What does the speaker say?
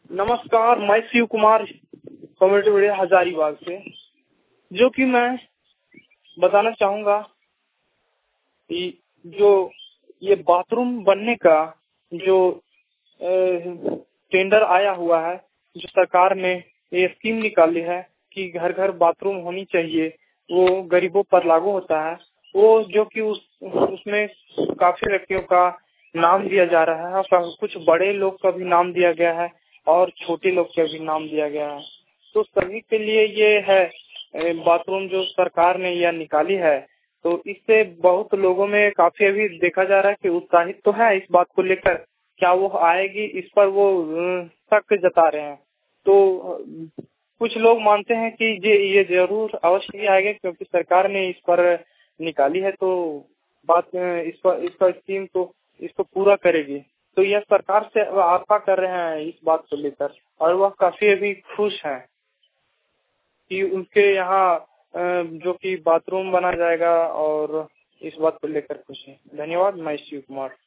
नमस्कार, मैं Shiv Kumar community media Hazaribagh से। जो कि मैं बताना चाहूंगा कि जो ये बाथरूम बनने का जो टेंडर आया हुआ है, जो सरकार ने ये स्कीम निकाली है कि घर घर बाथरूम होनी चाहिए, वो गरीबों पर लागू होता है। वो जो कि उसमें काफी व्यक्तियों का नाम दिया जा रहा है और कुछ बड़े लोग का भी नाम दिया गया है और छोटे लोग का भी नाम दिया गया है। तो सभी के लिए ये है बाथरूम जो सरकार ने यह निकाली है। तो इससे बहुत लोगों में काफी अभी देखा जा रहा है कि उत्साहित तो है इस बात को लेकर, क्या वो आएगी इस पर वो शक जता रहे हैं। तो कुछ लोग मानते हैं कि ये जरूर अवश्य ही आएगा, क्योंकि सरकार ने इस पर निकाली है तो बात इसका स्कीम तो इसको पूरा करेगी। तो यह सरकार से आशा कर रहे हैं इस बात को लेकर, और वह काफी अभी खुश हैं कि उनके यहाँ जो कि बाथरूम बना जाएगा, और इस बात को लेकर खुश है। धन्यवाद। मैं शिव कुमार।